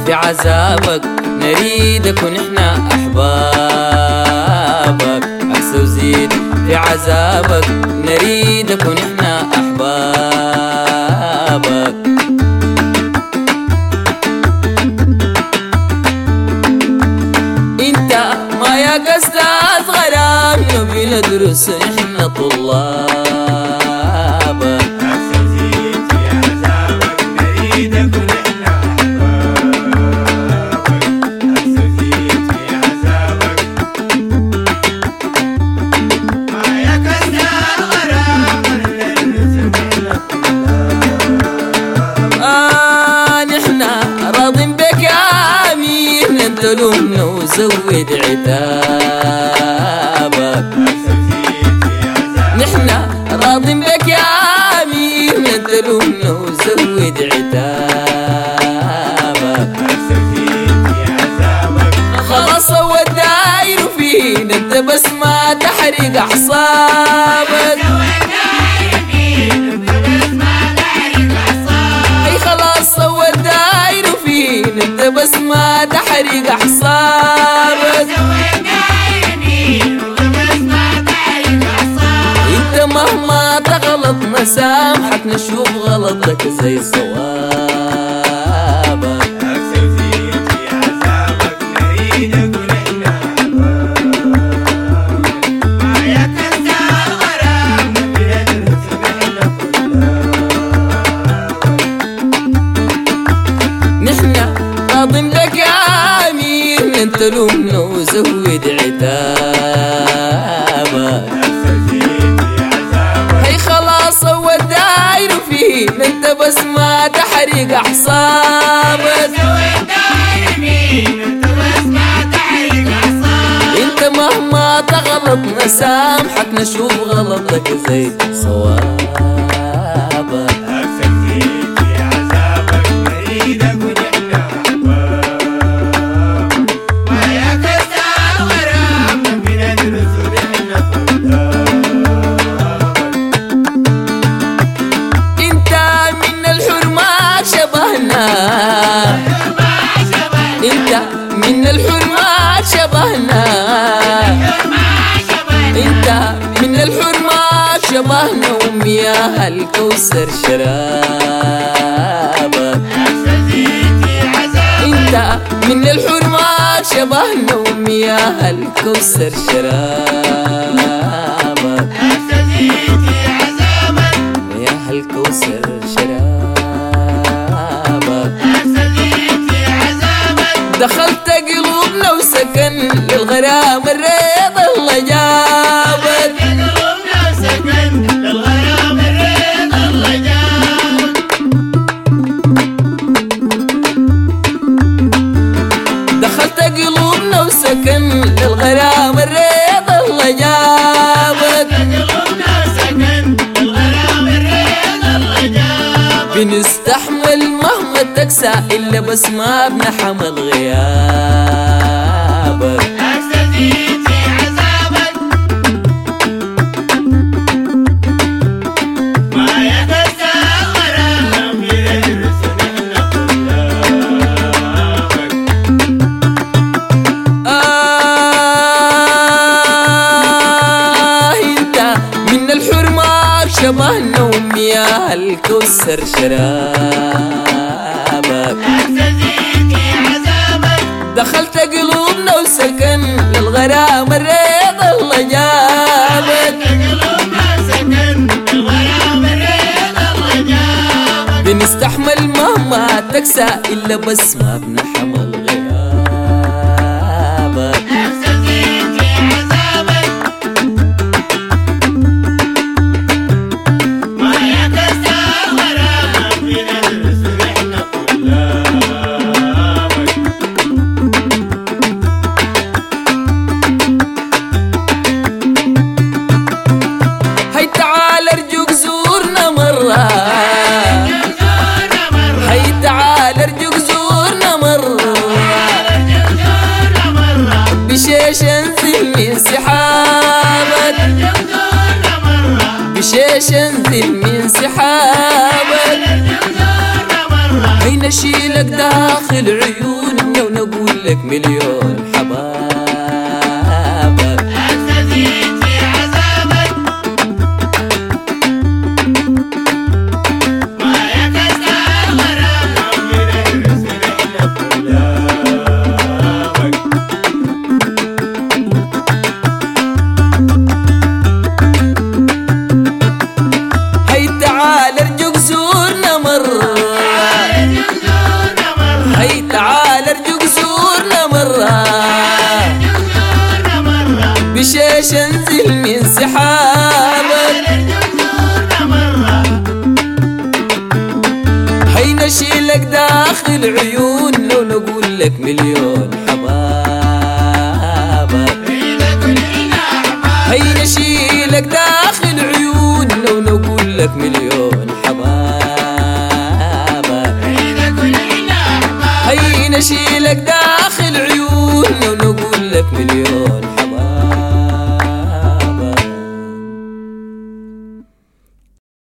في عذابك نريدك ونحن أحبابك. عكس وزيد في عذابك نريدك ونحن أحبابك. انت ما يا قصدات غرام نبي ندرس نحن طلابك. عكس وزيد في عذابك نريدك ونحن أحبابك. عكس وزيد في عذابك ما يا قصدات غرام ندرس نحن طلابك. نحن راضين بك يا أمير انت لومنا وزود عتابك. نحن راضين بك يا أمير انت لومنا وزود عتابك. خلاص هو الداير فينا انت بس ما تحرق أعصابك. خلاص هو الداير فينا انت بس ما تحرق أعصابك. انت مهما تغلط نسامحك نشوف غلطك زي صوابك. عكس وزيد في عذابك نريدك ونحن أحبابك. ما يا كسر غرام نبي ندرس نحن طلابك. نحن راضين لك يا أمير انت لومنا وزود عتابك. هي خلاص هو الداير فينا انت بس ما تحرق أعصابك. انت مهما تغلط نسامحك نشوف غلطك زي صوابك. عكس وزيد في عذابك نريدك ونحن أحبابك. ما يا كسر غرام نبي ندرس نحن طلابك. انت من الحرمات شبهنا. انت من الحرمات شبهنا. انت من الحرمات شبهنا ومياه الكوثر شرابك. انت من الحرمات شبهنا ومياه الكوثر شرابك. مياه الكوثر شرابك. دخلت قلوبنا وسكن للغرام الريض الله جابك. دخلت قلوبنا وسكن للغرام الريض الله جابك. بنستحمل مهما تكسى إلا بس ما بنحمل غيابك. ما يا كسر غرام نبي ندرس نحن طلابك. انت من الحرمات شبهنا ومياه الكوثر شرابك. دخلت قلوبنا وسكن للغرام الريض الله جابك. بنستحمل مهما تكسى إلا بس ما بنحمل غيابك. ما يا كسر غرام نبي ندرس نحن طلابك. هي تعال ارجوك زورنا مرة. هي تعال ارجوك زورنا مرة. بشيش انزل من سحابك. بشيش انزل من سحابك. هي نشيلك داخل عيون لك مليون حبابك. أستزيد في عذابك ما يكسر الغرام من الرسل إحنا كلامك. هي تعال ارجوك زورنا مرة، هي تعال ارجوك زورنا مرة، بشيش انزل من سحابك. هي نشيلك داخل عيون لو نقول لك مليون حبابك. هي نشيلك داخل عيون لو نقول لك مليون حبابك. هي نشيلك داخل عيون لو نقول لك مليون